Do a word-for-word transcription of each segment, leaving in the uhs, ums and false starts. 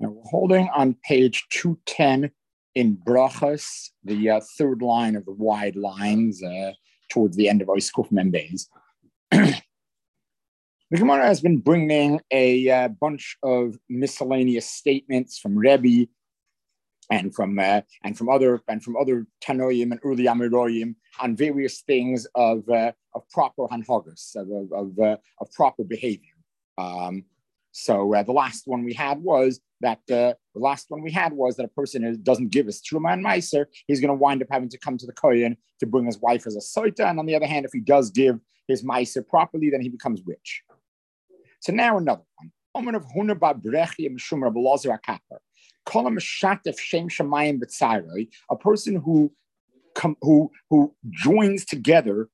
Now we're holding on page two ten in Brachos, the uh, third line of the wide lines uh, towards the end of Oiskuf Membeis. The Gemara has been bringing a uh, bunch of miscellaneous statements from Rebbe and from uh, and from other and from other Tanoim and early Amiroyim on various things of uh, of proper hanhagas, of of, of, uh, of proper behavior. Um, so uh, the last one we had was that uh, the last one we had was that a person is, doesn't give his truma and meiser, he's going to wind up having to come to the kohen to bring his wife as a soita, and on the other hand, if he does give his meiser properly, then he becomes rich. So now another one. Omen of Huna ba brechi mishum Rabbi Elazar HaKapper. Kolam shatef shem shamayim b'tzaroi, a person who com- who who joins together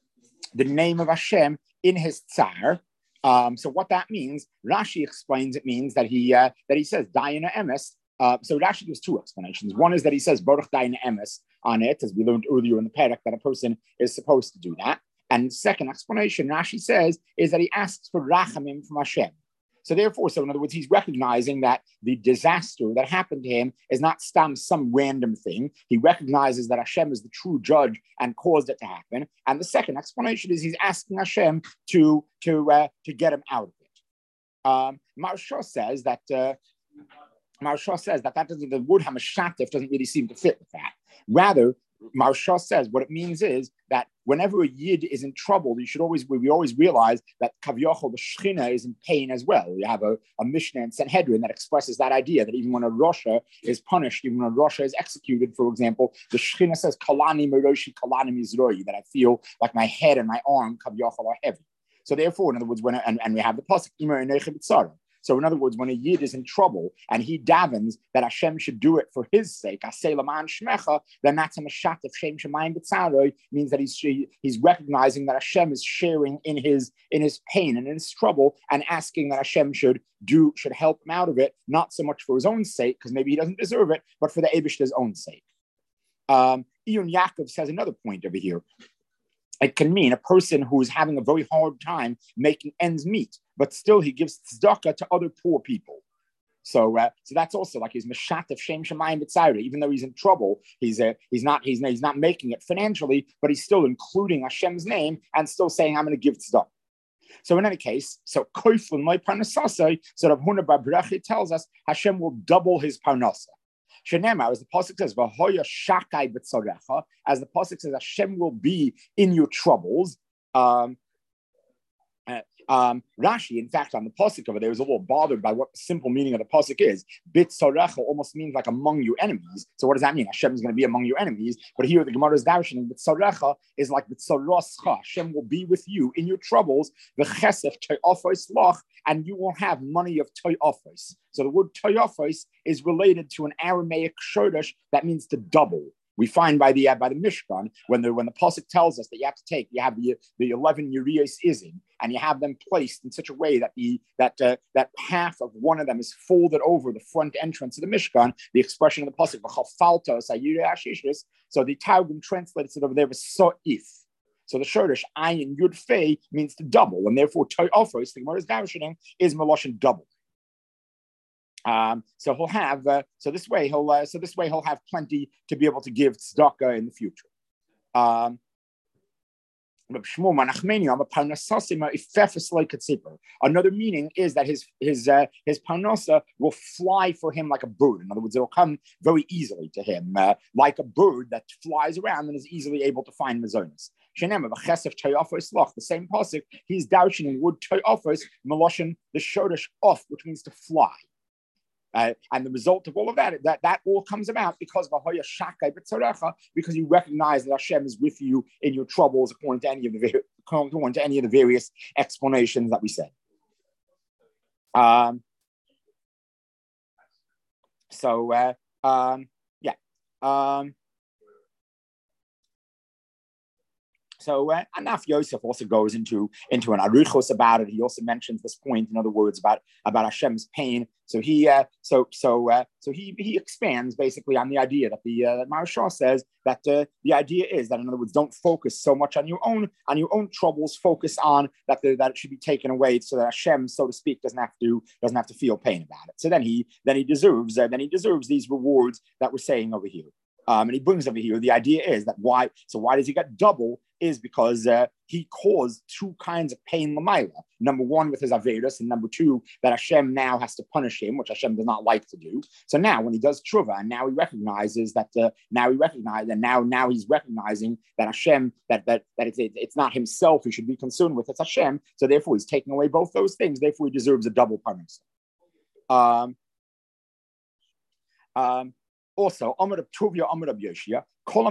the name of Hashem in his tsar. Um, so what that means, Rashi explains it means that he uh, that he says Dayana Emes. Uh, so Rashi gives two explanations. One is that he says Baruch Dayana Emes on it, as we learned earlier in the parak, that a person is supposed to do that. And the second explanation, Rashi says, is that he asks for rachamim from Hashem. So therefore, so in other words, he's recognizing that the disaster that happened to him is not some, some random thing. He recognizes that Hashem is the true judge and caused it to happen. And the second explanation is he's asking Hashem to, to, uh, to get him out of it. Um, Maharsha says that uh, Maharsha says that that doesn't, the word hamashatif doesn't really seem to fit with that. Rather, Maharsha says what it means is that whenever a yid is in trouble, you should always, we always realize that Kavyochel, the Shechina, is in pain as well. You have a, a Mishnah in Sanhedrin that expresses that idea that even when a Rosha is punished, even when a Rosha is executed, for example, the Shechina says, Kalani Meroshi, Kalani Mizroi, that I feel like my head and my arm, Kavyochel, are heavy. So therefore, in other words, when, and, and we have the Pasuk, Imer Enechem B'tzara. So in other words, when a yid is in trouble and he davens that Hashem should do it for his sake, asay laman shmecha, then that's a mashat of shem shemayim b'tzaroi, means that he's he's recognizing that Hashem is sharing in his in his pain and in his trouble, and asking that Hashem should do should help him out of it, not so much for his own sake, because maybe he doesn't deserve it, but for the Eibishter's own sake. Um, Iyun Yaakov says another point over here. It can mean a person who is having a very hard time making ends meet, but still he gives tzedakah to other poor people. So, uh, so that's also like he's meshat of shem shemayim b'tzayra. Even though he's in trouble, he's uh, he's not he's he's not making it financially, but he's still including Hashem's name and still saying, "I'm going to give tzedakah." So in any case, so koiflin my parnasasai. So Rav Huna bar Brechi tells us Hashem will double his parnasa. Shenema, as the pasuk says, "V'hoya shakai b'tzarecha," as the pasuk says, Hashem will be in your troubles. Um, uh, um, Rashi, in fact, on the pasuk over there, was a little bothered by what the simple meaning of the pasuk is. B'tzarecha almost means like among your enemies. So what does that mean? Hashem is going to be among your enemies. But here the Gemara is darshaning b'tzarecha is like b'tzaroscha. Hashem will be with you in your troubles. V'chesef te'ofos lach, and you will have money of toyofos. So the word toyofos is related to an Aramaic shodash that means to double. We find by the uh, by the Mishkan when the when the pasuk tells us that you have to take, you have the the eleven urias izim, and you have them placed in such a way that the that uh, that half of one of them is folded over the front entrance of the Mishkan. The expression of the pasuk v'chafaltos ayirei ashishis. So the Targum translates it over there as so'if. So the Shodesh Ayin Yud Fei means to double, and therefore Toyofos, the Gemara's darshaning, is Meloshin double. Um, so he'll have uh, so this way he'll uh, so this way he'll have plenty to be able to give tzedakah in the future. Um, Another meaning is that his his uh, his parnasa will fly for him like a bird. In other words, it will come very easily to him, uh, like a bird that flies around and is easily able to find mazonis. The same pasuk, he's darshaning wood toyofos meloshin the shodesh off, which means to fly. Uh, and the result of all of that, that, that all comes about because of Ahoya Shakai B'tzarecha, because you recognize that Hashem is with you in your troubles, according to any of the according to any of the various explanations that we said. Um, so uh, um, yeah. Um, So uh, Anaf Yosef also goes into, into an aruchos about it. He also mentions this point, in other words, about, about Hashem's pain. So he uh, so so uh, so he he expands basically on the idea that the uh, that Maharshal says that uh, the idea is that, in other words, don't focus so much on your own on your own troubles. Focus on that the, that it should be taken away, so that Hashem, so to speak, doesn't have to doesn't have to feel pain about it. So then he then he deserves uh, then he deserves these rewards that we're saying over here. Um, and he brings over here, the idea is that why, so why does he get double? Is because uh, he caused two kinds of pain lamaila. Number one, with his Averis, and number two, that Hashem now has to punish him, which Hashem does not like to do. So now when he does tshuva, and now he recognizes that, uh, now he recognizes, and now, now he's recognizing that Hashem, that, that, that it's, it's not himself he should be concerned with, it's Hashem. So therefore he's taking away both those things. Therefore he deserves a double punishment. Um, um, Also, Amar Tovia Amar Yoshia,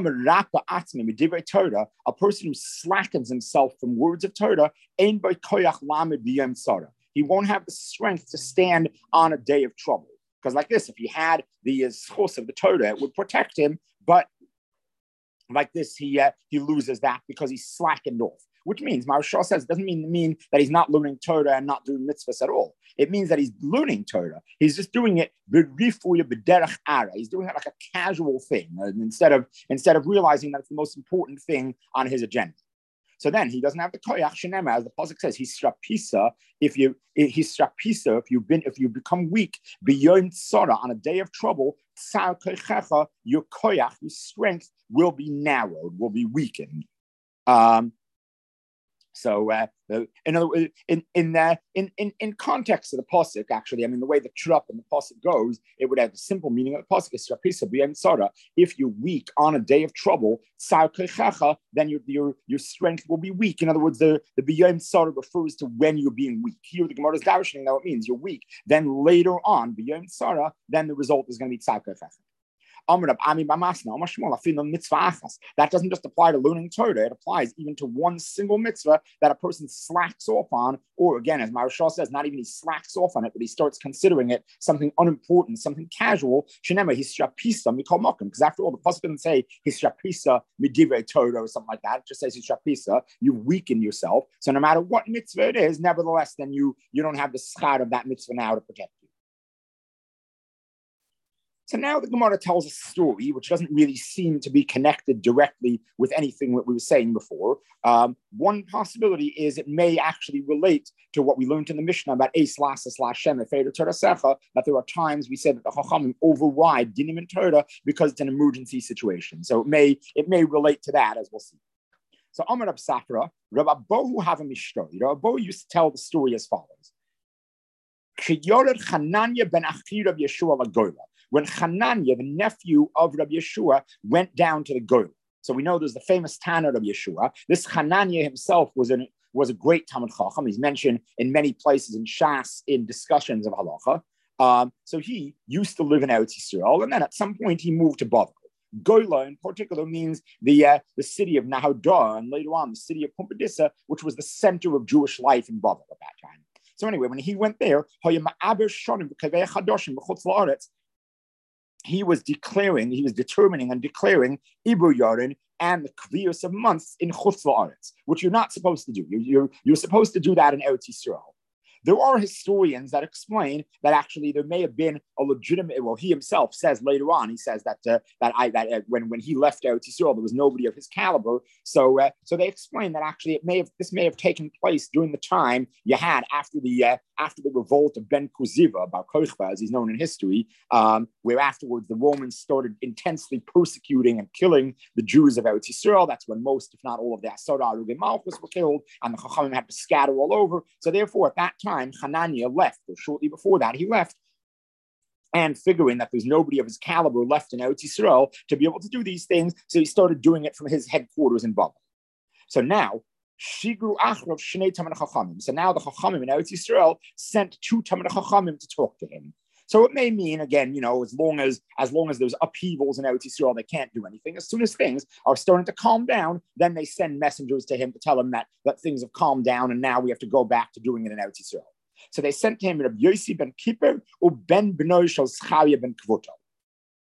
a person who slackens himself from words of Torah, he won't have the strength to stand on a day of trouble. Because like this, if he had the schos of the Torah, it would protect him. But like this, he uh, he loses that because he's slackened off. Which means, Maharshal says, it doesn't mean, mean that he's not learning Torah and not doing mitzvahs at all. It means that he's learning Torah. He's just doing it b'rifuya b'derech ara. He's doing it like a casual thing, uh, instead of instead of realizing that it's the most important thing on his agenda. So then he doesn't have the koyach shenema, as the pasuk says. He's strapisa. If you he's strapisa, if you've been if you become weak beyond tzara on a day of trouble, tsar koychecha, your koyach, your strength will be narrowed, will be weakened. Um, So, uh, in other words, in in, uh, in in in context of the pasuk, actually, I mean, the way the trup and the pasuk goes, it would have the simple meaning of the pasuk is "Rapisa b'yem tzara." If you're weak on a day of trouble, then your your your strength will be weak. In other words, the the b'yem tzara refers to when you're being weak. Here, the Gemara is darshaning now it means you're weak. Then later on, b'yem tzara, then the result is going to be tzar kechecha. That doesn't just apply to learning Torah, it applies even to one single mitzvah that a person slacks off on, or again, as Maharshal says, not even he slacks off on it, but he starts considering it something unimportant, something casual. Shenema, he's shapisa, we call mokum, because after all, the pasuk doesn't say he's shapisa midivrei Torah or something like that. It just says he's shapisa, you weaken yourself. So no matter what mitzvah it is, nevertheless, then you, you don't have the schar of that mitzvah now to protect you. So now the Gemara tells a story which doesn't really seem to be connected directly with anything that we were saying before. Um, one possibility is it may actually relate to what we learned in the Mishnah about Eis Lasa slash Shem Efeder Torah Secha, that there are times we said that the Chachamim override Dinim and Torah because it's an emergency situation. So it may it may relate to that, as we'll see. So Amar Rab Safra, Rab Abohu have a Mishnah. Rab Abohu used to tell the story as follows. Chananya ben Achir of Yeshua Lagola. When Hananya, the nephew of Rabbi Yeshua, went down to the Goyim. So we know there's the famous Tana of Yeshua. This Hananya himself was, an, was a great Talmid Chacham. He's mentioned in many places in Shas in discussions of halacha. Um, so he used to live in Eretz Yisrael, and then at some point he moved to Bavel. Goyla in particular means the uh, the city of Nahodah, and later on the city of Pumbedisa, which was the center of Jewish life in Bavel at that time. So anyway, when he went there, he was declaring, he was determining and declaring Ibu Yorin and the Kviyos of months in Chutz La'aretz, which you're not supposed to do. You're, you're, you're supposed to do that in Eretz Yisrael. There are historians that explain that actually there may have been a legitimate. Well, he himself says later on. He says that uh, that I that uh, when when he left Eretz Yisrael, there was nobody of his caliber. So uh, so they explain that actually it may have this may have taken place during the time you had after the uh, after the revolt of Ben Kuziva, Bar Kochba, as he's known in history, um, where afterwards the Romans started intensely persecuting and killing the Jews of Eretz Yisrael. That's when most, if not all, of the Asara Arugei Malchus were killed, and the Chachamim had to scatter all over. So therefore, at that time, time Hananiah left, or shortly before that, he left, and figuring that there's nobody of his caliber left in Eretz Yisrael to be able to do these things, so he started doing it from his headquarters in Bavel. So now, Shigru Achrov Shnei Talmidei Chachamim. So now the Chachamim in Eretz Yisrael sent two Talmidei Chachamim to talk to him. So it may mean, again, you know, as long as as long as there's upheavals in Eretz Yisrael, they can't do anything. As soon as things are starting to calm down, then they send messengers to him to tell him that, that things have calmed down and now we have to go back to doing it in Eretz Yisrael. So they sent to him Rabbi Yossi ben Kippur or Ben Benoy Shel Zcharia ben Kvuto.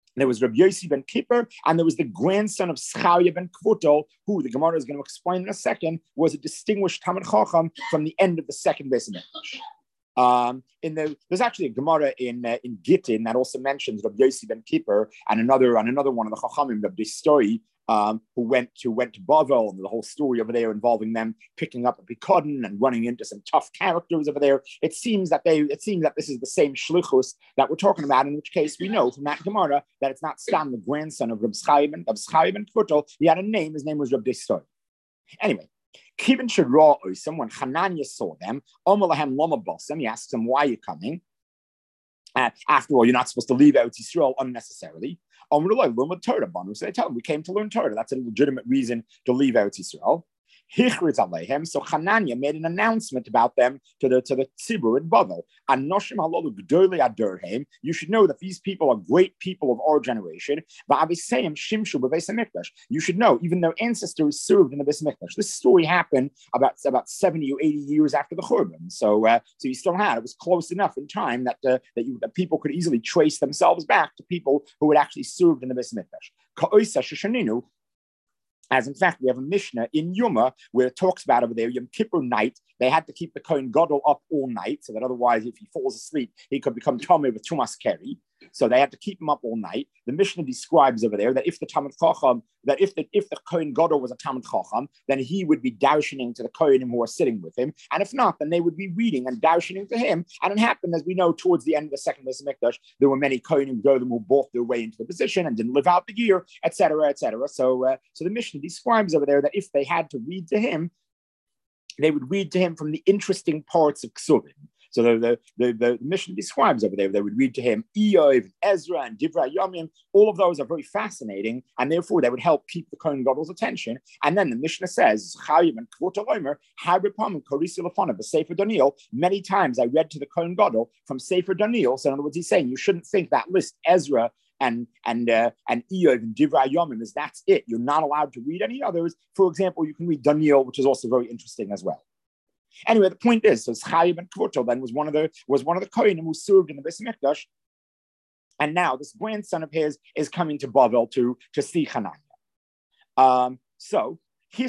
There was Rabbi Yossi ben Kippur, and there was the grandson of Scharia ben Kvuto, who the Gemara is going to explain in a second, was a distinguished Talmid Chacham from the end of the second Beis Hamikdash. Um, in the, there's actually a Gemara in uh, in Gittin that also mentions Rabbi Yossi ben Kippur and another and another one of the Chachamim, Rabbi Story, um, who went to went to Bavel, and the whole story over there involving them picking up a Bikoden and running into some tough characters over there. It seems that they it seems that this is the same shlichus that we're talking about. In which case, we know from that Gemara that it's not Stam, the grandson of Rabbi Chaim of Chaim and Kvuto. He had a name. His name was Rabbi Story. Anyway. Kivin Shadra Oisam, when Hananiah saw them, Omalahem Lama Bossam, he asked them, why are you coming? Uh, after all, you're not supposed to leave Eretz Yisrael unnecessarily. So they tell him, we came to learn Torah. That's a legitimate reason to leave Eretz Yisrael. So Hananiah made an announcement about them to the to the Tzibur in Bavel. You should know that these people are great people of our generation. You should know, even their ancestors served in the Beis Hamikdash. This story happened about, about seventy or eighty years after the Churban. So, uh, so you still had, it was close enough in time that, uh, that, you, that people could easily trace themselves back to people who had actually served in the Beis Hamikdash. As in fact, we have a Mishnah in Yuma where it talks about over there, Yom Kippur night, they had to keep the Kohen Gadol up all night, so that otherwise, if he falls asleep, he could become Tomei with Tumas Keri. So they had to keep him up all night. The Mishnah describes over there that if the Talmid Chacham, that if the if the Kohen Gadol was a Talmid Chacham, then he would be darshaning to the Kohenim who are sitting with him, and if not, then they would be reading and darshaning to him. And it happened, as we know, towards the end of the second Beis Hamikdash, there were many Kohenim Godim who bought their way into the position and didn't live out the year, et cetera, et cetera. So, uh, so the Mishnah describes over there that if they had to read to him, they would read to him from the interesting parts of Ksuvim. So the, the, the, the Mishnah describes over there, they would read to him Iyov, Ezra, and Divrei Yomim. All of those are very fascinating, and therefore they would help keep the Kohen Gadol's attention. And then the Mishnah says, Sefer Daniel. Many times I read to the Kohen Gadol from Sefer Daniel. So in other words, he's saying you shouldn't think that list Ezra and and uh, and Iyov and Divrei Yomim is that's it. You're not allowed to read any others. For example, you can read Daniel, which is also very interesting as well. Anyway, the point is, so Chaim ben Kvuto then was one of the was one of the Kohenim who served in the Beis Hamikdash, and now this grandson of his is coming to Bavel to to see Hananiah. Um, so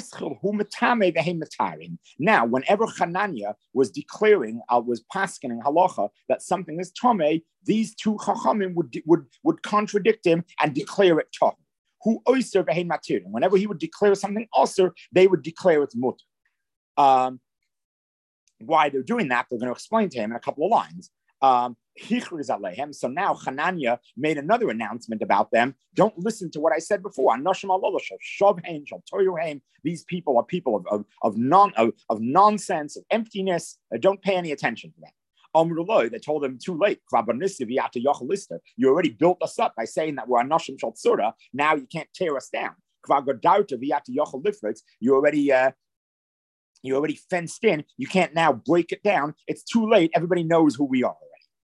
now, whenever Hananiah was declaring, uh, was paskening halacha that something is tomei, these two chachamim would would would contradict him and declare it tomei. Who oyster v'hein matir? Whenever he would declare something osir, they would declare it mutter. Um, Why they're doing that, they're going to explain to him in a couple of lines. Um, so now Hananiah made another announcement about them. Don't listen to what I said before. These people are people of, of, of, non, of, of nonsense, of emptiness. Don't pay any attention to them. They told him too late. You already built us up by saying that we're Anoshim Shal Tzura. Now you can't tear us down. You already... Uh, You're already fenced in. You can't now break it down. It's too late. Everybody knows who we are already.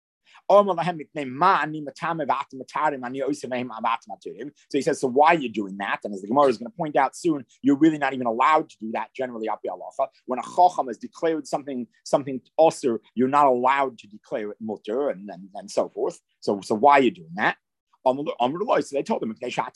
So he says, so why are you doing that? And as the Gemara is going to point out soon, you're really not even allowed to do that generally. When a chacham has declared something, something osir, you're not allowed to declare it mutter and, and, and so forth. So, so why are you doing that? So they told him,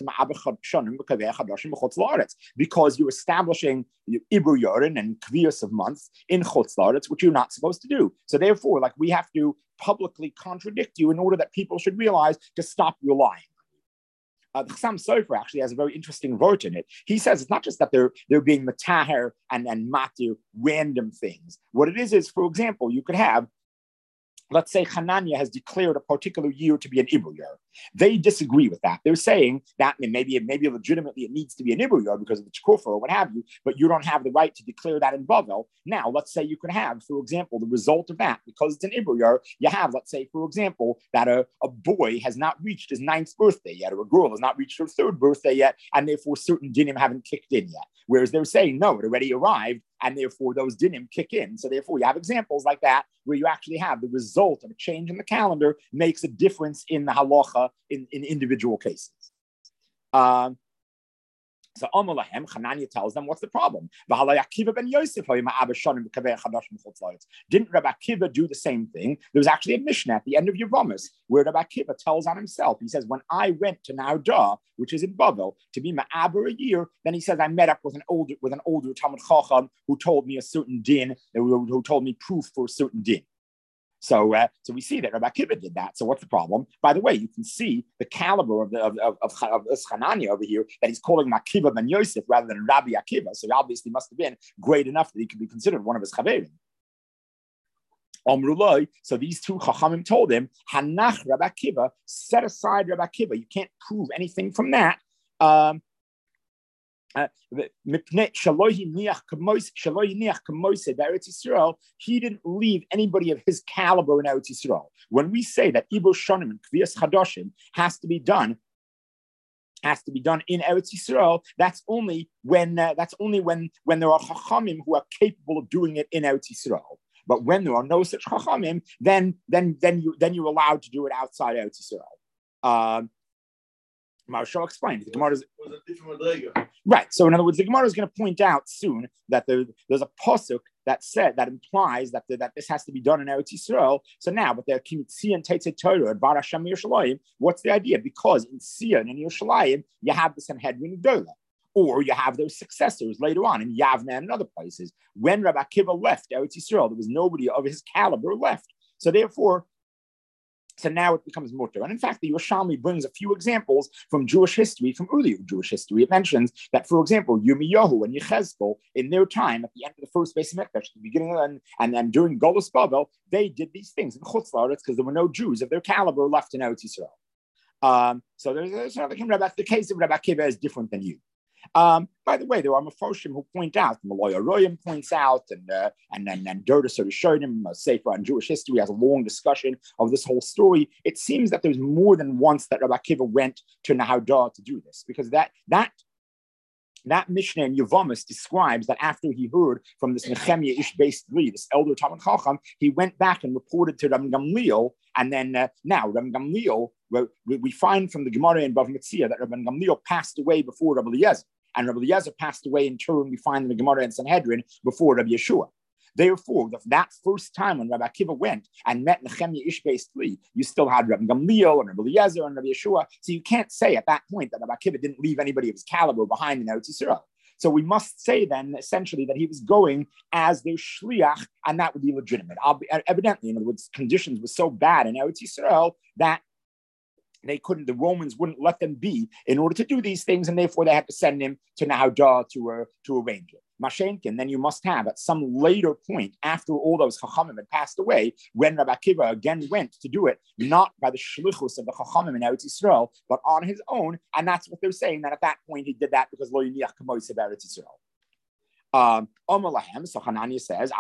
because you're establishing Ibru Yorin and Kvios of months in Chutz La'aretz, which you're not supposed to do. So therefore, like we have to publicly contradict you in order that people should realize to stop your lying. Uh, the Chassam Sofer actually has a very interesting word in it. He says it's not just that they're they're being mataher and, and matir random things. What it is is, for example, you could have, let's say Hananiah has declared a particular year to be an Ibru year. They disagree with that. They're saying that maybe, maybe legitimately it needs to be an Ibru year because of the Chkufa or what have you, but you don't have the right to declare that in Bavel. Now, let's say you could have, for example, the result of that, because it's an Ibru year, you have, let's say, for example, that a, a boy has not reached his ninth birthday yet, or a girl has not reached her third birthday yet, and therefore certain dinim haven't kicked in yet. Whereas they're saying, no, it already arrived, and therefore those dinim kick in. So therefore you have examples like that where you actually have the result of a change in the calendar makes a difference in the halacha in, in individual cases. Um, So Amalahem, Hanania tells them, what's the problem? Didn't Rabbi Akiva do the same thing? There was actually a Mishnah at the end of Yevamos where Rabbi Akiva tells on himself. He says, when I went to Nauda, which is in Bavel, to be Ma'aber a year, then he says, I met up with an older with an older Talmud Chacham who told me a certain din, who, who told me proof for a certain din. So, uh, so we see that Rabbi Akiva did that. So, what's the problem? By the way, you can see the caliber of the of of, of, of Hanania over here that he's calling Akiva ben Yosef rather than Rabbi Akiva. So, he obviously must have been great enough that he could be considered one of his chaverim. Omruloi. So these two chachamim told him, Hanach Rabbi Akiva, set aside Rabbi Akiva. You can't prove anything from that. Um, Uh, he didn't leave anybody of his caliber in Eretz Yisrael. When we say that Ibo Shonim and Kviyas Chadoshim has to be done, has to be done in Eretz Yisrael, that's only when uh, that's only when when there are chachamim who are capable of doing it in Eretz Yisrael. But when there are no such chachamim, then then then you then you're allowed to do it outside Eretz Yisrael. Um, Marshall explained. The Gemara is right. So, in other words, the Gemara is going to point out soon that there, there's a pasuk that said that implies that the, that this has to be done in Eretz Yisrael. So now, but there Kimitzi and Tetzet Torah at Bar Hashem Yerushalayim. What's the idea? Because in Sion and Yerushalayim you have the Sanhedrin Gedolah, or you have those successors later on in Yavne and other places. When Rabbi Akiva left Eretz Yisrael, there was nobody of his caliber left. So therefore. So now it becomes mutter. And in fact, the Yerushalmi brings a few examples from Jewish history, from earlier Jewish history. It mentions that, for example, Yirmiyahu and Yechezkel, in their time, at the end of the first Beis Hamikdash, at the beginning and, and then during Golus Bavel, they did these things in Chutz La'aretz because there were no Jews of their caliber left in Eretz Yisrael. Um, so there's, there's another the case of Rabbi Akiva is different than you. Um, by the way, there are Mefoshim who point out, Malay Aroyim points out, and uh, and and and Derda sort of showed him a Sefer on Jewish history has a long discussion of this whole story. It seems that there's more than once that Rabbi Akiva went to Nahaudah to do this, because that that that Mishnah in Yevamos describes that after he heard from this Nehemiah Ish Beis Tzvi, this elder Talmud Chacham, he went back and reported to Rabbi Gamliel, and then uh, now Rabbi Gamliel. We, we find from the Gemara in Bav Metzia that Rabbi Gamliel passed away before Rabbi Eliezer, and Rabbi Eliezer passed away in turn. We find in the Gemara in Sanhedrin before Rabbi Yeshua. Therefore, that first time when Rabbi Akiva went and met Nehemiah Ish Beis Tzvi, you still had Rabbi Gamliel and Rabbi Eliezer and Rabbi Yeshua. So you can't say at that point that Rabbi Akiva didn't leave anybody of his caliber behind in Eretz Yisrael. So we must say then, essentially, that he was going as their shliach, and that would be legitimate. Be, evidently, in other words, conditions were so bad in Eretz Yisrael that they couldn't, the Romans wouldn't let them be in order to do these things, and therefore they had to send him to Nahaudah to, uh, to arrange it. Mashenkin, then you must have at some later point, after all those Chachamim had passed away, when Rabbi Akiva again went to do it, not by the shlichus of the Chachamim in Eretz Yisrael, but on his own, and that's what they're saying, that at that point he did that because Lo Yiniach Kamois of Eretz Yisrael. Um, so Hanania says,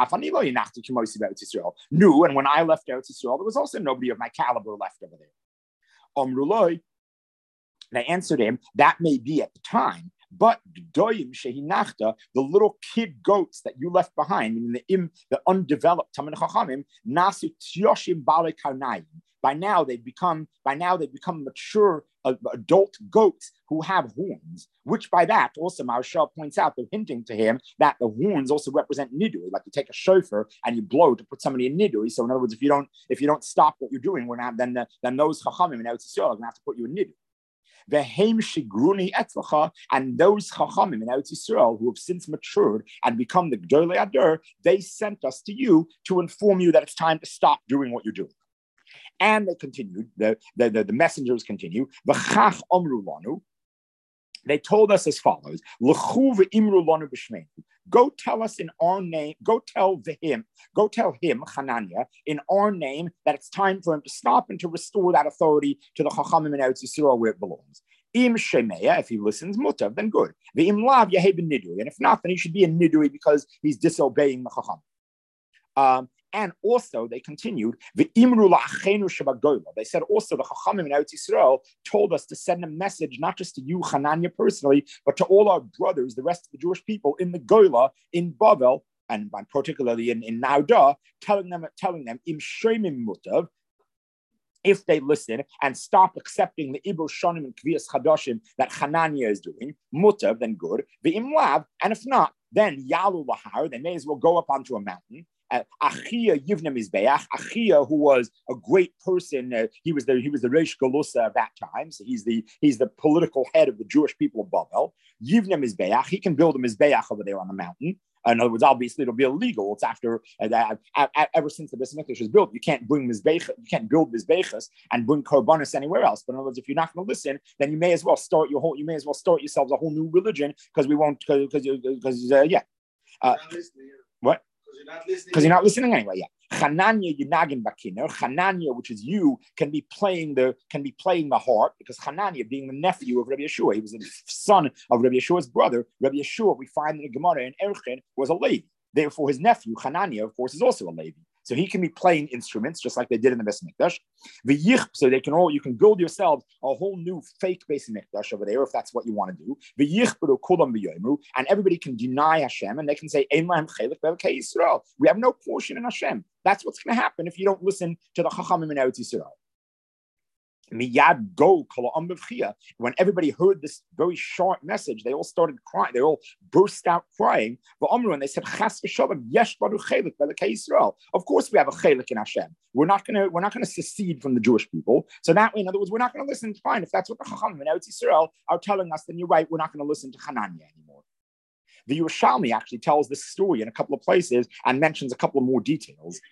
no, and when I left Eretz Yisrael, there was also nobody of my caliber left over there. Omruloi, they answered him, that may be at the time, but the little kid goats that you left behind, meaning the, im, the undeveloped Tamid Chachamim, nasu tyoshim bale karnayim. By now they've become, by now they've become mature uh, adult goats who have horns, which by that also Marshall points out, they're hinting to him that the horns also represent nidui, like you take a shofar and you blow to put somebody in nidui. So in other words, if you don't, if you don't stop what you're doing, we're not, then the, then those chachamim in Eretz Yisrael are going to have to put you in nidui. And those chachamim in Eretz Yisrael who have since matured and become the Gdolei Adur, they sent us to you to inform you that it's time to stop doing what you're doing. And they continued, the, the, the, the messengers continue, V'chach omru lanu, they told us as follows, L'chu v'imru lanu b'shmeinu, go tell us in our name, go tell the him, go tell him, Hanania, in our name, that it's time for him to stop and to restore that authority to the Chachamim in Eretz Yisrael where it belongs. Im shemeya, if he listens, mutav, then good. V'im lav yehei b'nidui, and if not, then he should be in nidui because he's disobeying the Chacham. Um, And also, they continued, they said also the Chachamim in Eretz Yisrael told us to send a message, not just to you, Hanania, personally, but to all our brothers, the rest of the Jewish people in the Goyla, in Bavel, and particularly in, in Nahaudah, telling them, telling them, Im Shemim Mutav, if they listen and stop accepting the Ibur Shonim and Kviyas Chadoshim that Hananiah is doing, mutar, then good. V'im lav, and if not, then Yalu Lahar, they may as well go up onto a mountain. Uh, Achia Yivna Mizbeach, Achia, who was a great person, uh, he was the he was the Reish Galusa of that time, so he's the he's the political head of the Jewish people of Babel. Yivna Mizbeach, he can build a Mizbeach over there on the mountain. In other words, obviously it'll be illegal. It's after uh, uh, ever since the Beis Hamikdash was built, you can't bring mizbech, you can't build mizbechas and bring korbanos anywhere else. But in other words, if you're not going to listen, then you may as well start your whole, you may as well start yourselves a whole new religion because we won't, because because uh, yeah, uh, what? Because you're not listening anyway. Yeah, Hananya Yinagin Bakiner. Hananya, which is you, can be playing the can be playing the harp because Hananya, being the nephew of Rabbi Yeshua, he was the son of Rabbi Yeshua's brother. Rabbi Yeshua, we find in the Gemara in Erchin, was a Levi. Therefore, his nephew Hananya, of course, is also a Levi. So he can be playing instruments just like they did in the Beis Hamikdash. V'yich, so they can all you can build yourselves a whole new fake Beis Hamikdash over there if that's what you want to do. V'yich kulam v'yomu, and everybody can deny Hashem and they can say Ein lahem chelik b'Elokei Yisrael. We have no portion in Hashem. That's what's going to happen if you don't listen to the Chachamim in Eretz Yisrael. Miyad go when everybody heard this very short message, they all started crying. They all burst out crying. And they said, "Of course, we have a chelik in Hashem. We're not going to we're not going to secede from the Jewish people. So that way, in other words, we're not going to listen. Fine, if that's what the Chachamim in Eretz Yisrael are telling us, then you're right. We're not going to listen to Hananiah anymore." The Yerushalmi actually tells this story in a couple of places and mentions a couple of more details.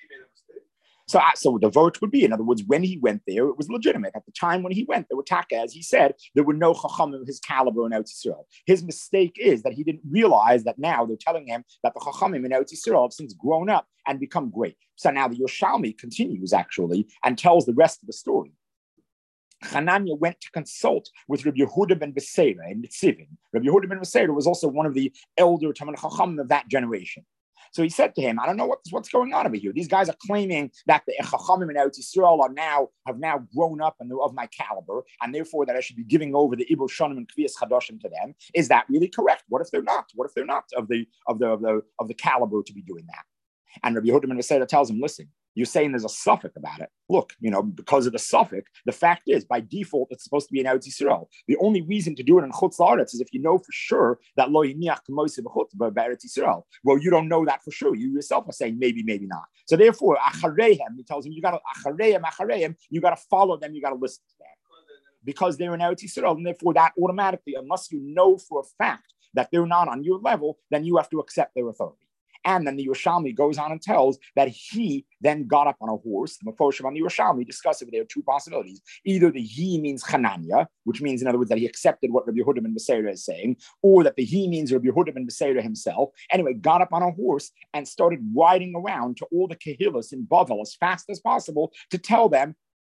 So, so the vote would be, in other words, when he went there, it was legitimate. At the time when he went, there were taka, as he said, there were no chachamim of his caliber in Eretz Yisrael. His mistake is that he didn't realize that now they're telling him that the chachamim in Eretz Yisrael have since grown up and become great. So now the Yerushalmi continues actually and tells the rest of the story. Hananiah went to consult with Rabbi Yehuda ben Beseira in Nitzivim. Rabbi Yehuda ben Beseira was also one of the elder Talmid Chachamim of that generation. So he said to him, I don't know what's, what's going on over here. These guys are claiming that the Chachamim in Eretz Yisrael are now, have now grown up and they're of my caliber, and therefore that I should be giving over the Ibur Shonim and Kviyas Chadoshim to them. Is that really correct? What if they're not? What if they're not of the of the of the, of the caliber to be doing that? And Rabbi Yehuda ben Beseira tells him, listen, you're saying there's a suffix about it. Look, you know, because of the suffix, the fact is, by default, it's supposed to be in Eretz Yisrael. The only reason to do it in Chutz La'aretz is if you know for sure that lo yiniach k'moseh b'chutz b'Eretz Yisrael. Well, you don't know that for sure. You yourself are saying maybe, maybe not. So therefore, achareihem, he tells him, you got to achareihem, achareihem, you got to follow them, you got to listen to them. Because they're in Eretz Yisrael, and therefore that automatically, unless you know for a fact that they're not on your level, then you have to accept their authority. And then the Yerushalmi goes on and tells that he then got up on a horse. The Mefoshim on the Yerushalmi discuss if there are two possibilities. Either the he means Hananiah, which means, in other words, that he accepted what Rabbi Yehuda ben Beseira is saying, or that the he means Rabbi Yehuda ben Beseira himself. Anyway, got up on a horse and started riding around to all the Kehillas in Bavel as fast as possible to tell them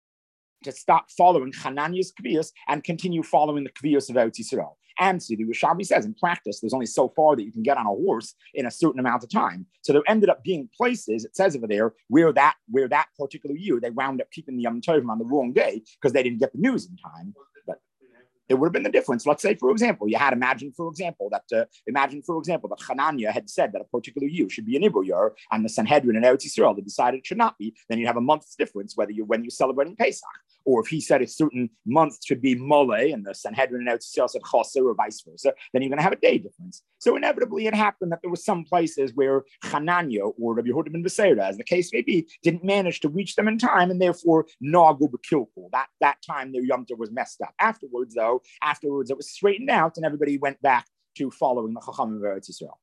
to stop following Hananiah's Kviyas and continue following the Kviyas of Eretz Yisrael. And see, the Yerushalmi says in practice, there's only so far that you can get on a horse in a certain amount of time. So there ended up being places, it says over there, where that where that particular year they wound up keeping the Yom Tovim on the wrong day because they didn't get the news in time. But it would have been the difference. Let's say, for example, you had imagine, for example, that uh, imagine, for example, that Hananiah had said that a particular year should be an Ibur year, and the Sanhedrin in Eretz Yisrael had decided it should not be. Then you have a month's difference whether you when you're celebrating Pesach. Or if he said a certain month should be Mole and the Sanhedrin in Eretz Yisrael said Chaser or vice versa, then you're going to have a day difference. So inevitably it happened that there were some places where Hananiah or Rabbi Yehuda ben Beseira, as the case may be, didn't manage to reach them in time, and therefore Nagu b'kilkul. That that time their Yom Tov was messed up. Afterwards, though, afterwards it was straightened out, and everybody went back to following the Chachamim of Eretz Yisrael.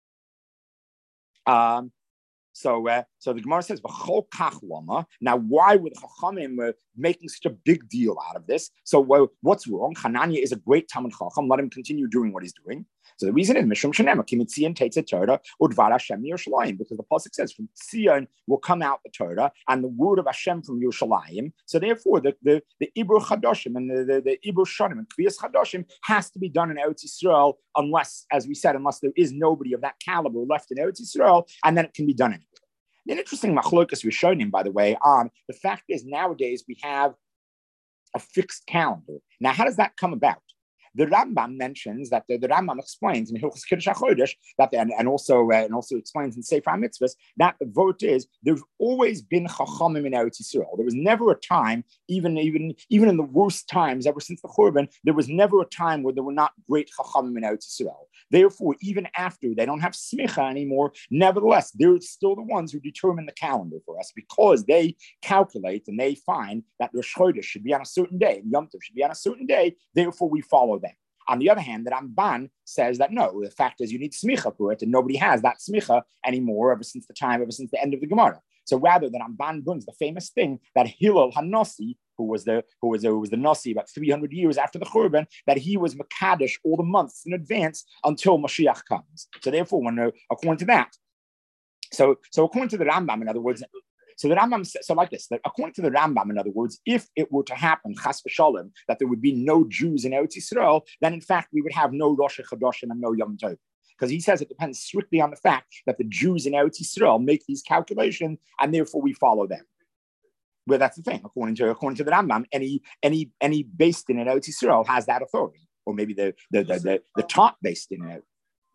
Um, So, uh, so the Gemara says, now why would Chachamim uh, making such a big deal out of this? So well, what's wrong? Hananiah is a great Talmid Chacham. Let him continue doing what he's doing. So the reason is Mishum Shenema Kimitzion Teitze Torah Udvar Hashem Yerushalayim, because the pasuk says from Tzion will come out the Torah and the word of Hashem from Yerushalayim. So therefore, the the the Ibur Chadoshim and the the, the Ibur Shonim and Kviyas Chadoshim has to be done in Eretz Yisrael, unless, as we said, unless there is nobody of that caliber left in Eretz Yisrael, and then it can be done anywhere. An interesting machlokas we're showing him, by the way, on the fact is nowadays we have a fixed calendar. Now, how does that come about? The Rambam mentions that the, the Rambam explains in Hilchos Kiddush HaChodesh that, and, and also uh, and also explains in Sefer HaMitzvahs that the vote is there's always been Chachamim in Eretz Yisrael. There was never a time, even even even in the worst times, ever since the Churban, there was never a time where there were not great Chachamim in Eretz Yisrael. Therefore, even after they don't have smicha anymore, nevertheless, they're still the ones who determine the calendar for us because they calculate and they find that Rosh Chodesh should be on a certain day and Yom Tov should be on a certain day. Therefore, we follow them. On the other hand, the Ramban says that no, the fact is you need smicha for it, and nobody has that smicha anymore ever since the time, ever since the end of the Gemara. So rather, the Ramban brings the famous thing that Hillel HaNasi, who was the who was, who was the Nasi about three hundred years after the Churban, that he was Makadish all the months in advance until Mashiach comes. So therefore, when uh, according to that, so so according to the Rambam, in other words, so the Rambam says, so like this, that according to the Rambam, in other words, if it were to happen, chas v'shalom, that there would be no Jews in Eretz Yisrael, then in fact we would have no Rosh Chodesh and no Yom Tov. Because he says it depends strictly on the fact that the Jews in Eretz Yisrael make these calculations, and therefore we follow them. Well, that's the thing. According to according to the Rambam, any any any based in Eretz Yisrael has that authority, or maybe the the the the, the top based in it.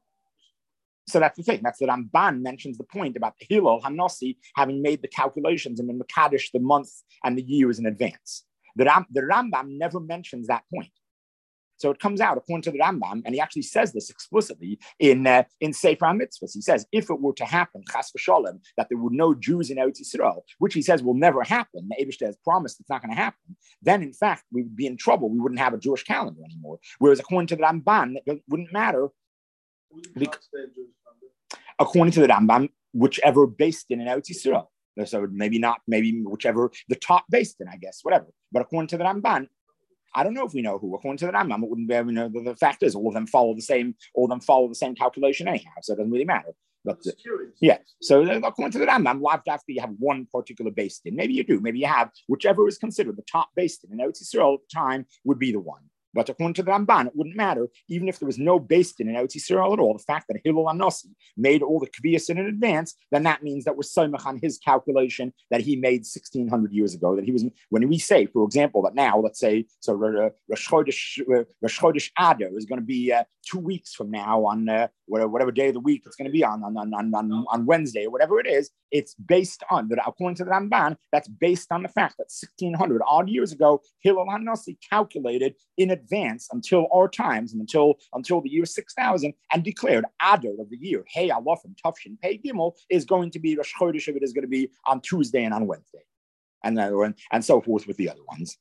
So that's the thing. That's the Ramban mentions the point about the Hillel HaNasi having made the calculations and then Makadish the months and the years in advance. The, Ram, the Rambam never mentions that point. So it comes out according to the Rambam, and he actually says this explicitly in uh, in Sefer HaMitzvahs. He says, if it were to happen, chas v'shalom, that there were no Jews in Eretz Yisrael, which he says will never happen, the Eibishter has promised it's not going to happen, then in fact we would be in trouble. We wouldn't have a Jewish calendar anymore. Whereas according to the Ramban, it wouldn't matter. Because, according to the Rambam, whichever based in Eretz Yisrael. So maybe not, maybe whichever the top based in, I guess, whatever. But according to the Ramban, I don't know if we know who. According to the Rambam, it wouldn't be, you know, the, the fact is all of them follow the same, all of them follow the same calculation anyhow, so it doesn't really matter. But uh, yeah, so according to the Rambam, live after you have one particular based in. Maybe you do, maybe you have whichever is considered the top based in. And Eretz Yisrael at the time would be the one. But according to the Ramban, it wouldn't matter, even if there was no based in Eretz Yisrael at all. The fact that Hillel HaNasi made all the kviyas in advance, then that means that we're soymach on his calculation that he made sixteen hundred years ago. That he was, when we say, for example, that now, let's say, so uh, Rosh Chodesh, uh, Rosh Chodesh Adar is going to be uh, two weeks from now on uh, whatever, whatever day of the week it's going to be on, on, on, on, on Wednesday or whatever it is. It's based on, that according to the Ramban, that's based on the fact that sixteen hundred odd years ago, Hillel HaNasi calculated in advance until our times and until until the year six thousand and declared Adar of the year, Hey Alofim Tufshin Pei Gimel is going to be Rosh Chodesh, it is going to be on Tuesday and on Wednesday, and then, and so forth with the other ones.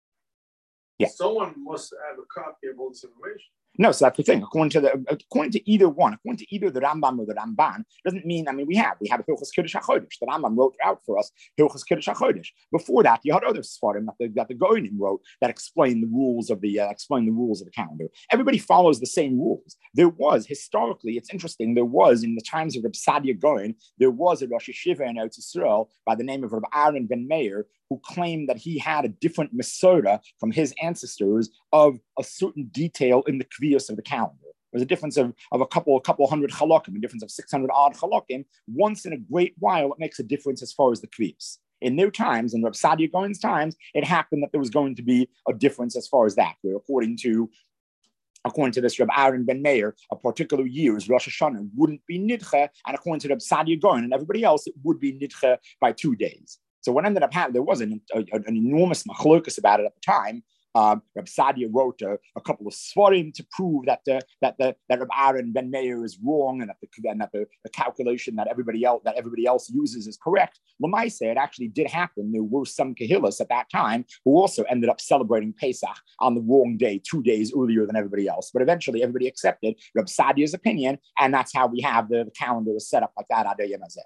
Yeah. Someone must have a copy of all this information. No, so that's the thing. According to the, according to either one, according to either the Rambam or the Ramban, doesn't mean. I mean, we have we have Hilchos Kiddush HaChodesh. The Rambam wrote out for us Hilchos Kiddush HaChodesh. Before that, you had other Sfarim that the that the Goinim wrote that explain the rules of the uh, explain the rules of the calendar. Everybody follows the same rules. There was historically, it's interesting. There was in the times of Reb Sadia Goin, there was a Rosh Yeshiva in Eretz Yisrael by the name of Reb Aaron ben Meir, who claimed that he had a different Mesorah from his ancestors of a certain detail in the kviyos of the calendar. There's a difference of, of a couple, a couple hundred halakim, a difference of six hundred odd halakim. Once in a great while, it makes a difference as far as the kviyos. In their times, in Reb Sadia Goin's times, it happened that there was going to be a difference as far as that, where according to According to this Reb Aaron ben Meir, a particular year's Rosh Hashanah wouldn't be nidche, and according to Reb Sadia Goin and everybody else, it would be nidche by two days. So what ended up happening, there was an, a, an enormous machlokus about it at the time. Um, Reb Sadia wrote a, a couple of svarim to prove that the, that the that Reb Aaron ben Meir is wrong and that the and that the, the calculation that everybody else that everybody else uses is correct. Lamaisa, it actually did happen. There were some kahillas at that time who also ended up celebrating Pesach on the wrong day, two days earlier than everybody else. But eventually, everybody accepted Reb Sadia's opinion, and that's how we have the, the calendar is set up like that. Ad Yom Hazeh.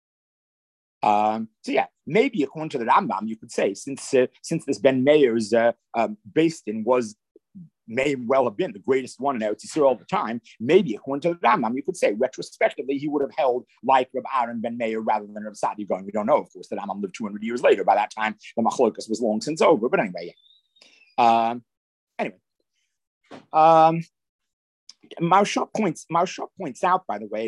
Um, so yeah, maybe according to the Rambam, you could say since uh, since this Ben Meir's uh, um, based in was may well have been the greatest one in Eretz Yisrael at the time. Maybe according to the Rambam, you could say retrospectively he would have held like Reb Aaron ben Meir rather than Reb Sadia Goin. We don't know, of course. The Rambam lived two hundred years later. By that time, the machlokas was long since over. But anyway, yeah. Um, anyway. Um, Maharsha points, Maharsha points out, by the way, that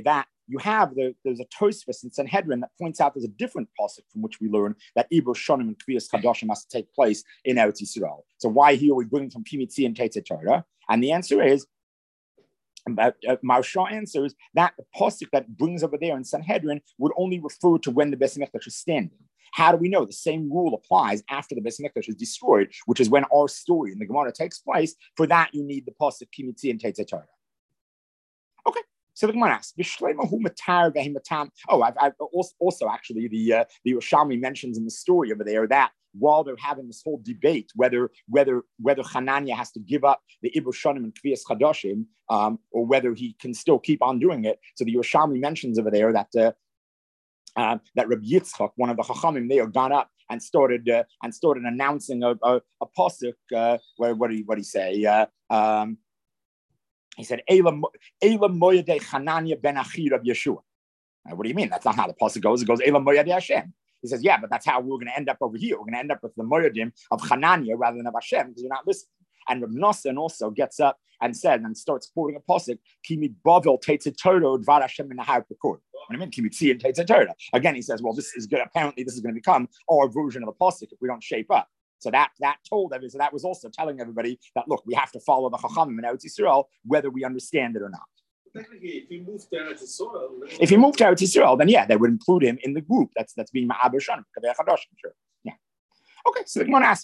you have the, there's a Tosfos in Sanhedrin that points out there's a different pasuk from which we learn that Ibur Shonim and Kriyas Chadashim has to take place in Eretz Yisrael. So why here we bring from Pimitzi and Tetzei Torah? And the answer is, But uh, Maharsha answers that the pasuk that brings over there in Sanhedrin would only refer to when the Beis Hamikdash is standing. How do we know? The same rule applies after the Beis Hamikdash is destroyed, which is when our story in the Gemara takes place. For that, you need the pasuk Kimitzi and Tetzei Torah. Okay. So the Gemara asks, oh, I've, I've also, also actually the uh, the Yerushalmi mentions in the story over there that while they're having this whole debate whether whether whether Hanania has to give up the Ibur Shonim and Kviyas Chadashim, um, or whether he can still keep on doing it. So the Yerushalmi mentions over there that uh, uh, that Rabbi Yitzchak, one of the Chachamim, they have gone up and started uh, and started announcing a a, a pasuk uh, where what do he what do he say? Uh, um, He said, Eila Moyadei Hanania ben Achi Rab Yeshua. What do you mean? That's not how the pasuk goes. It goes, Eila Moyadei Hashem. He says, yeah, but that's how we're going to end up over here. We're going to end up with the Moyadim of Hanania rather than of Hashem because you're not listening. And Rab Nosson also gets up and said, and starts quoting a pasuk, Kimi Bavel Tetzei Torah Dvar Hashem in the Har Pekor. What do you mean? Kimi Tzi and Tetzei Torah. Again, he says, well, this is good. Apparently, this is going to become our version of the pasuk if we don't shape up. So that that told everybody, so that was also telling everybody that, look, we have to follow the Chachamim in Eretz Yisrael, whether we understand it or not. Technically, if he moved to Eretz Yisrael, if he moved to Eretz Yisrael, then yeah, they would include him in the group that's that's being Ma'aber Shanim, sure. Yeah. Okay, so the Gemara asks,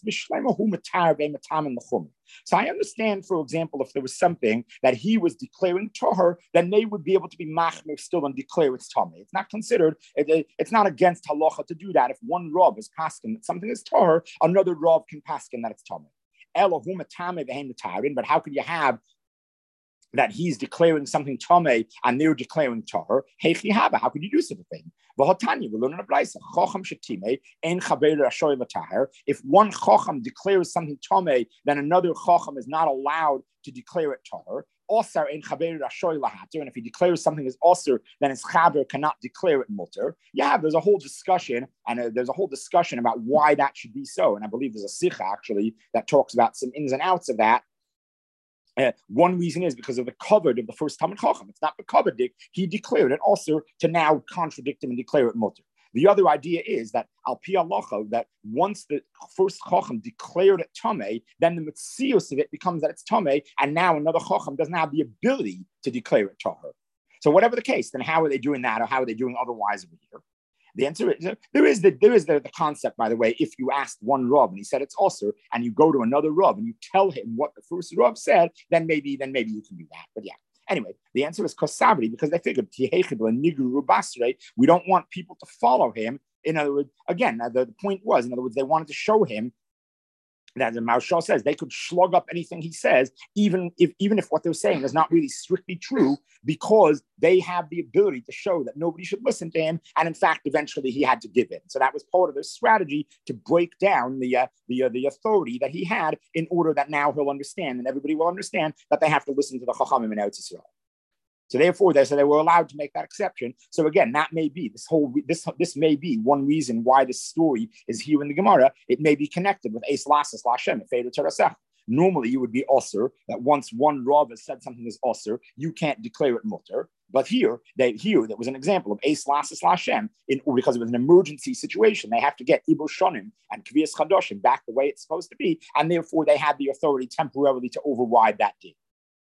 so I understand, for example, if there was something that he was declaring to her, then they would be able to be machmir still and declare it's tummy. It's not considered, it, it's not against halacha to do that. If one rav is paskin that something is tahor, another rav can paskin that it's tummy. But how could you have that he's declaring something tame and they're declaring tahor? How could you do such a thing? If one chacham declares something tame, then another chacham is not allowed to declare it tahor. And if he declares something as osir, then his chaber cannot declare it mutter. Yeah, there's a whole discussion, and uh, there's a whole discussion about why that should be so. And I believe there's a sikha actually that talks about some ins and outs of that. Uh, one reason is because of the covered of the first Talmid Chacham. It's not the covered dik. He declared it also to now contradict him and declare it mutter. The other idea is that al pi halacha, that once the first Chacham declared it tamei, then the mitzius of it becomes that it's tamei, and now another Chacham doesn't have the ability to declare it tahor. So whatever the case, then how are they doing that, or how are they doing otherwise over here? The answer is there is the there is the, the concept, by the way. If you asked one Rav and he said it's osir, and you go to another Rav and you tell him what the first Rav said, then maybe then maybe you can do that. But yeah, anyway, the answer is kosabri, because they figured we don't want people to follow him. In other words, again, the, the point was, in other words, they wanted to show him that the Maharsha says they could slug up anything he says, even if even if what they're saying is not really strictly true, because they have the ability to show that nobody should listen to him, and in fact, eventually he had to give in. So that was part of their strategy to break down the uh, the uh, the authority that he had, in order that now he'll understand and everybody will understand that they have to listen to the Chachamim in Eretz Yisrael. So therefore, they so they were allowed to make that exception. So again, that may be this whole this this may be one reason why this story is here in the Gemara. It may be connected with Eis Lasas Lashem Feidu Terasech. Normally, you would be osir that once one Rav has said something is osir, you can't declare it mutter. But here, they here that was an example of Eis Lasas Lashem, in because it was an emergency situation. They have to get Ibur Shonim and Kviyas Chadashim back the way it's supposed to be, and therefore they had the authority temporarily to override that deed.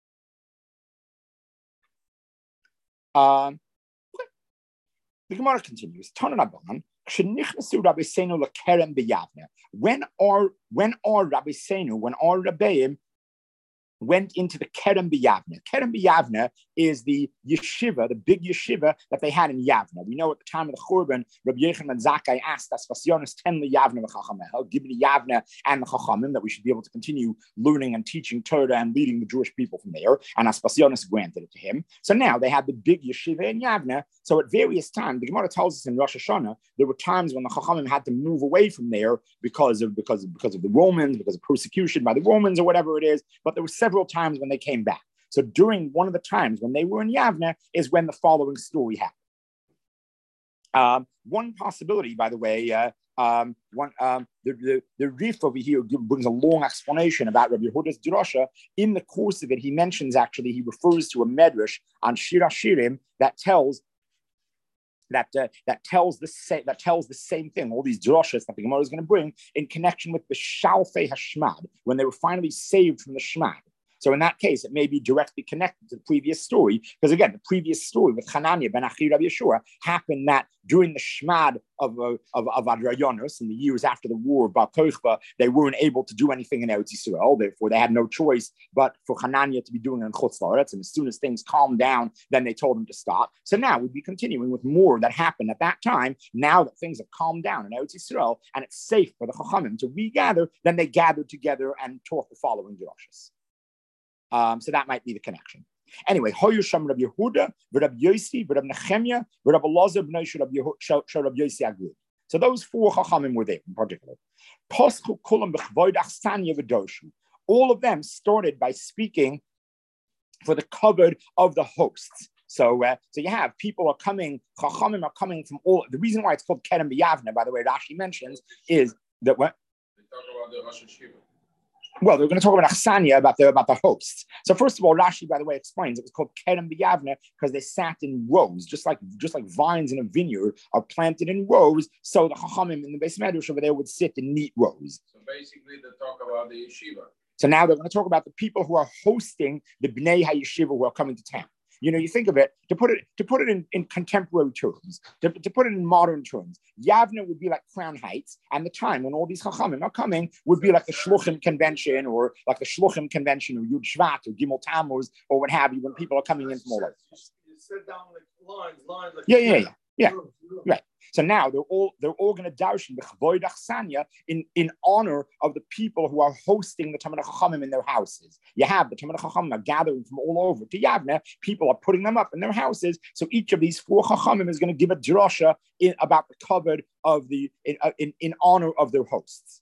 Um, okay. The Gemara continues. When our when our Rabbi Seinu, when our Rabbeim went into the Kerem B'Yavne. Kerem B'Yavne is the yeshiva, the big yeshiva that they had in Yavne. We know at the time of the Churban, Rabbi Yechon ben Zakkai asked us, Vasyonis ten the Yavne v'Chachameh, give me the Yavne and the Chachamim, that we should be able to continue learning and teaching Torah and leading the Jewish people from there. And Aspasionis granted it to him. So now they had the big yeshiva in Yavne. So at various times, the Gemara tells us in Rosh Hashanah, there were times when the Chachamim had to move away from there because of because of because of the Romans, because of persecution by the Romans or whatever it is. But there were several times when they came back. So during one of the times when they were in Yavne is when the following story happened. Um, one possibility, by the way, uh, um, one um, the, the, the Rif over here brings a long explanation about Rabbi Yehuda's Drasha. In the course of it, he mentions, actually, he refers to a medrash on Shir HaShirim that tells that uh, that tells the sa- that tells the same thing. All these droshes that the Gemara is going to bring in connection with the Shalfei Hashmad, when they were finally saved from the Shmad. So in that case, it may be directly connected to the previous story, because again, the previous story with Hananiah ben Achi Rabbi Yeshua happened that during the Shmad of uh, of, of Adrayonos, in the years after the war of Bar Kochba, they weren't able to do anything in Eretz Yisrael. Therefore, they had no choice but for Hananiah to be doing it in Chutz La'aretz. And as soon as things calmed down, then they told him to stop. So now we'd be continuing with more that happened at that time. Now that things have calmed down in Eretz Yisrael and it's safe for the Chachamim to regather, then they gathered together and taught the following drashas. Um, so that might be the connection. Anyway, Hoyusham Rabbi Yehuda, Rabbi Yossi, Rabbi Nechemia, Rabbi Elazar, Bnei Rabbi Yossi Agud. So those four Chachamim were there in particular. Poschu Kulam B'Chvoid Achsanya V'Doshu. All of them started by speaking for the cupboard of the hosts. So, uh, so you have people are coming, Chachamim are coming from all. The reason why it's called Kerem B'Yavne, by the way, Rashi mentions, is that what? They talk about the Rosh Hashiva. Well, we're going to talk about Achsania, about the about the hosts. So first of all, Rashi, by the way, explains it was called Kerem B'Yavne because they sat in rows, just like just like vines in a vineyard are planted in rows. So the Chachamim in the Beis Medrash over there would sit in neat rows. So basically, they talk about the yeshiva. So now they're going to talk about the people who are hosting the Bnei HaYeshiva who are coming to town. You know, you think of it, to put it to put it in, in contemporary terms, to, to put it in modern terms, Yavne would be like Crown Heights, and the time when all these Chachamim are coming would be like the Shluchim convention, or like the Shluchim convention, or Yud Shvat, or Gimel Tammuz, or what have you, when people are coming in from all over. You sit down like lines, lines. Like yeah, yeah, yeah, yeah, right. So now they're all they're all going to darshan the Chavoid Achsanya in in honor of the people who are hosting the Talmidei Chachamim in their houses. You have the Talmidei Chachamim are gathering from all over to Yavne. People are putting them up in their houses. So each of these four Chachamim is going to give a drasha in about the cupboard of the in in, in honor of their hosts.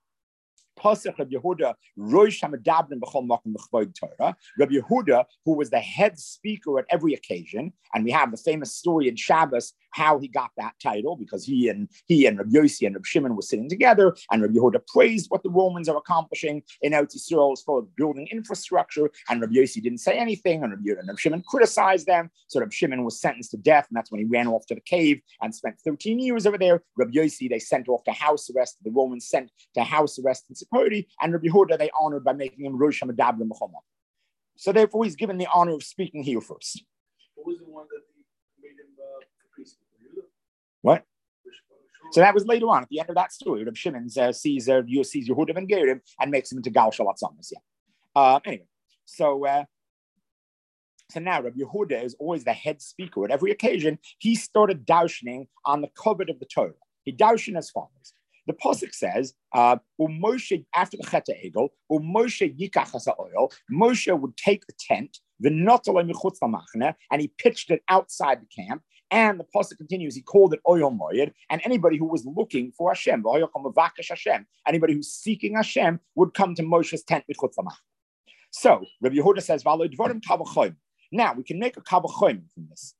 Pasach Rabbi Yehuda, Rosh Hamadabrim B'chol Makom B'chvoid Torah. Rabbi Yehuda, who was the head speaker at every occasion, and we have the famous story in Shabbos how he got that title, because he and he and Rabbi Yossi and Rabbi Shimon were sitting together, and Rabbi Yehuda praised what the Romans are accomplishing in Eretz Yisrael as far as building infrastructure, and Rabbi Yossi didn't say anything, and Rabbi Yehuda and Rabbi Shimon criticized them. So Rabbi Shimon was sentenced to death, and that's when he ran off to the cave and spent thirteen years over there. Rabbi Yossi they sent off to house arrest. The Romans sent to house arrest in and Rabbi Yehuda they honored by making him Rosh Hamadabrim B'chol Makom. So therefore he's given the honor of speaking here first. What was the one that made him uh, priest? What? So that was later on at the end of that story. Rabbi Shimon uh, sees uh, sees Yehuda ben Gerim and makes him into Gal Shalat Samas. Yeah. Uh, anyway, so uh, so now Rabbi Yehuda is always the head speaker at every occasion. He started darshaning on the cupboard of the Torah. He darshan as follows. The Pasuk says, uh, Moshe, after the Chet Egel, Moshe yikach hasa oil, Moshe would take the tent, and he pitched it outside the camp. And the Pasuk continues, he called it oil moyed, and anybody who was looking for Hashem, Hashem, anybody who's seeking Hashem would come to Moshe's tent with chutz lamachne. So, Rabbi Yehuda says, now we can make a kavachoim from this.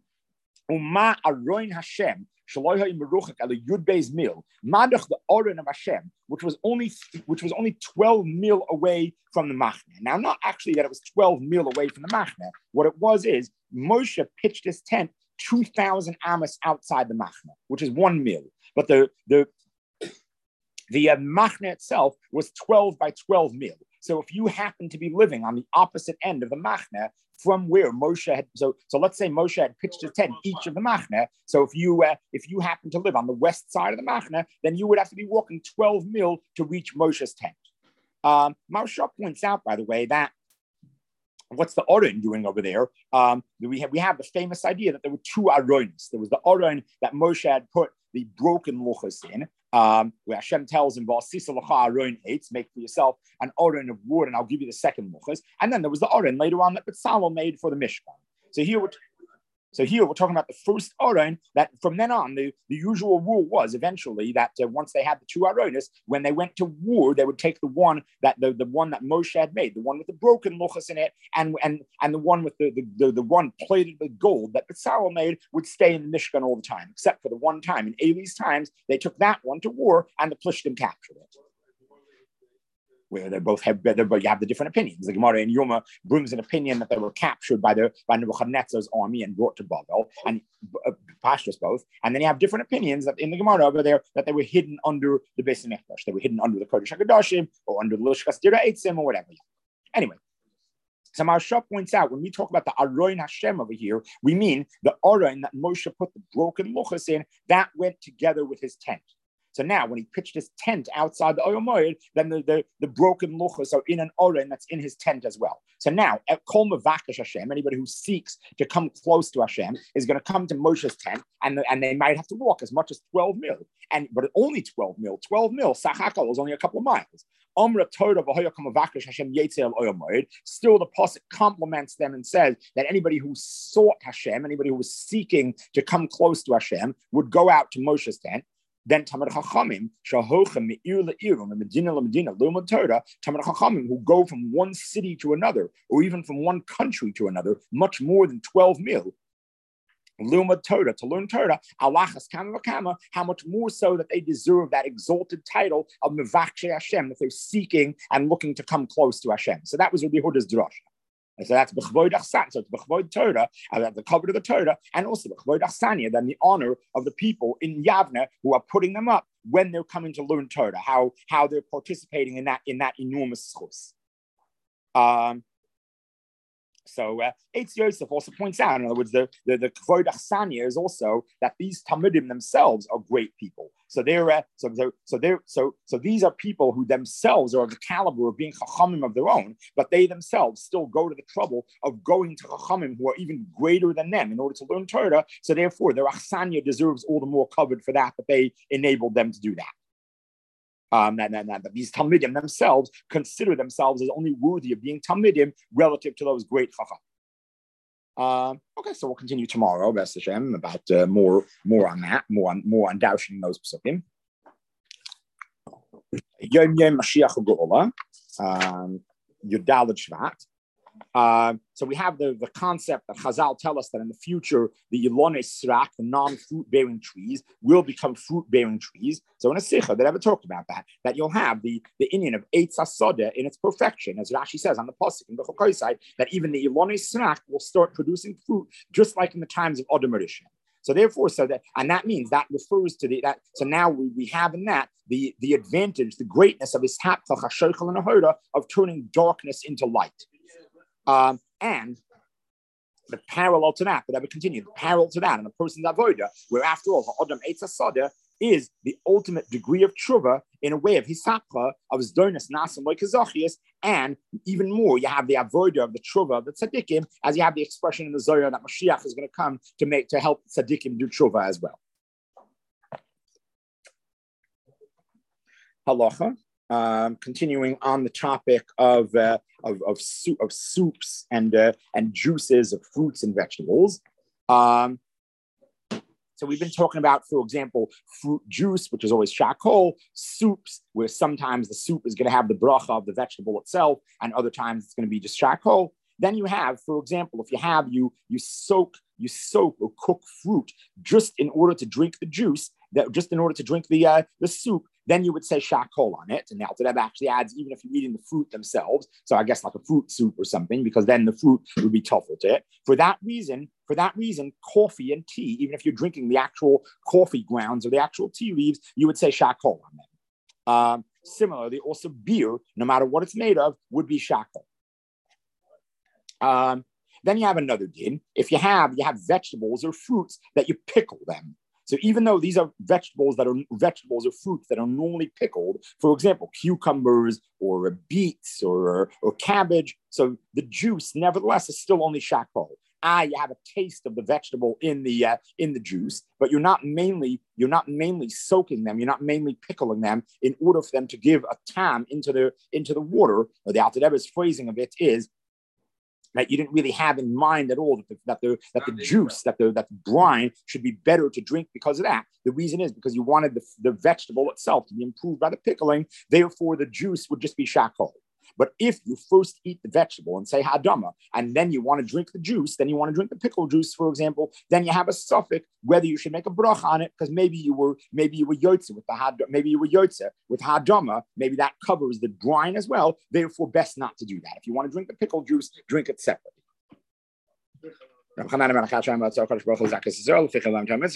Uma aroin Hashem, Yud Beis Mil, Madach the Oren of Hashem, which was only which was only twelve mil away from the Machne. Now, not actually that it was twelve mil away from the Machne. What it was is Moshe pitched his tent two thousand amos outside the Machne, which is one mil. But the the the uh, Machne itself was twelve by twelve mil. So if you happen to be living on the opposite end of the Machne from where Moshe had, so so let's say Moshe had pitched a tent each of the Machne. So if you uh, if you happen to live on the west side of the Machne, then you would have to be walking twelve mil to reach Moshe's tent. Um, Maharsha points out, by the way, that what's the Oren doing over there? Um, we have we have the famous idea that there were two Aronis. There was the Oren that Moshe had put the broken luchos in, um, where Hashem tells him, "V'asisa l'cha Aron eitz, make for yourself an Oren of wood, and I'll give you the second luchos." And then there was the Oren later on that Betzalel made for the Mishkan. So here we're So here we're talking about the first Aron, that from then on, the, the usual rule was eventually that uh, once they had the two Aronis, when they went to war, they would take the one that the, the one that Moshe had made, the one with the broken luchas in it, and and and the one with the the, the, the one plated with gold that Betzalel made would stay in the Mishkan all the time, except for the one time. In Eli's times, they took that one to war, and the Plishtim captured it. where they both have, but you have the different opinions. The Gemara in Yoma brings an opinion that they were captured by the by Nebuchadnezzar's army and brought to Babel, and uh, Pashtus both. And then you have different opinions that in the Gemara over there that they were hidden under the Beis Hamikdash, they were hidden under the Kodesh HaKadoshim or under the Lishkas Dira Eitzim or whatever. Anyway. So Maharsha points out, when we talk about the Aroin Hashem over here, we mean the Aroin that Moshe put the broken luchas in, that went together with his tent. So now, when he pitched his tent outside the Oyel Moed, then the, the, the broken luchas are in an Aroin that's in his tent as well. So now, at Kol Mavakesh Hashem, anybody who seeks to come close to Hashem is going to come to Moshe's tent, and, and they might have to walk as much as twelve mil. And but only twelve mil. twelve mil, Sachakal is only a couple of miles. Amra Torah v'hoya kamavakesh Hashem yetzel Oyel Moed. Still, the pasuk compliments them and says that anybody who sought Hashem, anybody who was seeking to come close to Hashem, would go out to Moshe's tent. Then Tamar Chachamim, Shahochem Me'ir Le'irum, and Medina LeMedina, Lumad Torah, Tamar Chachamim, who go from one city to another, or even from one country to another, much more than twelve mil. Lumad Torah, to learn Torah, Alachas Kama Vakama, how much more so that they deserve that exalted title of Mevakshe Hashem, that they're seeking and looking to come close to Hashem. So that was Rabbi Yehuda's drasha. And so that's B'chvoid Achsan, so it's B'chvoid Torah, uh, the cover of the Torah, and also B'chvoid Achsania, then the honor of the people in Yavne who are putting them up when they're coming to learn Torah, how, how they're participating in that, in that enormous schus. Um, So uh, Eitz Yosef also points out, in other words, the the, the Kvod Achsania is also that these Talmudim themselves are great people. So they're uh, so they're, so they're so so these are people who themselves are of the caliber of being Chachamim of their own, but they themselves still go to the trouble of going to Chachamim who are even greater than them in order to learn Torah. So therefore, their Achsania deserves all the more covered for that that they enabled them to do that. Um, and, and, and, but these Talmidim themselves consider themselves as only worthy of being Talmidim relative to those great Chacham. Um, okay, so we'll continue tomorrow, B'ez Hashem, about uh, more, more on that, more on more on doushing those psukim. Yom Yom Mashiach Geula, um, Yudalad Shvat. Uh, so we have the, the concept that Chazal tell us that in the future, the Yilonei Srak, the non-fruit-bearing trees, will become fruit-bearing trees. So in a Sikha, they ever talked about that, that you'll have the, the Indian of Eitz HaSodeh in its perfection, as Rashi says on the Pasuk in the Chokoi side, that even the Yilonei Srak will start producing fruit, just like in the times of Adam Rishon. So therefore, so that, and that means that refers to the, that, so now we, we have in that the, the advantage, the greatness of this Hapchach HaShoichel and HaHoda of turning darkness into light. Um, and the parallel to that, but I would continue, the parallel to that, and a person's avodah, where after all, the Adam Eitz HaSodeh is the ultimate degree of tshuva in a way of hisapcha, of zdonis nasim loikazachias, and even more, you have the avodah of the tshuva of the tzaddikim, as you have the expression in the Zohar that Mashiach is going to come to make to help tzaddikim do tshuva as well. Halacha. Um, continuing on the topic of uh, of of, soup, of soups and uh, and juices of fruits and vegetables. Um, so we've been talking about, for example, fruit juice, which is always shakol, soups, where sometimes the soup is going to have the bracha of the vegetable itself, and other times it's going to be just shakol. Then you have, for example, if you have you you soak you soak or cook fruit just in order to drink the juice, that just in order to drink the uh, the soup, then you would say shakol on it. And the Alter Rebbe actually adds, even if you're eating the fruit themselves, so I guess like a fruit soup or something, because then the fruit would be tougher to it. For that reason, for that reason, coffee and tea, even if you're drinking the actual coffee grounds or the actual tea leaves, you would say shakol on them. Um, similarly, also beer, no matter what it's made of, would be shakol. Um, then you have another din. If you have, you have vegetables or fruits that you pickle them. So even though these are vegetables that are vegetables or fruits that are normally pickled, for example, cucumbers or beets or, or cabbage, so the juice nevertheless is still only shakol. Ah, you have a taste of the vegetable in the uh, in the juice, but you're not mainly you're not mainly soaking them. You're not mainly pickling them in order for them to give a tam into the into the water. Or the Alter Rebbe's phrasing of it is that you didn't really have in mind at all that the, that the, that the juice, that the, that the brine should be better to drink because of that. The reason is because you wanted the, the vegetable itself to be improved by the pickling. Therefore, the juice would just be shakol. But if you first eat the vegetable and say hadama, and then you want to drink the juice, then you want to drink the pickle juice, for example, then you have a suffix whether you should make a bracha on it, because maybe you were maybe you were yotze with the had, maybe you were yotze with hadama, maybe that covers the brine as well. Therefore, best not to do that. If you want to drink the pickle juice, drink it separately.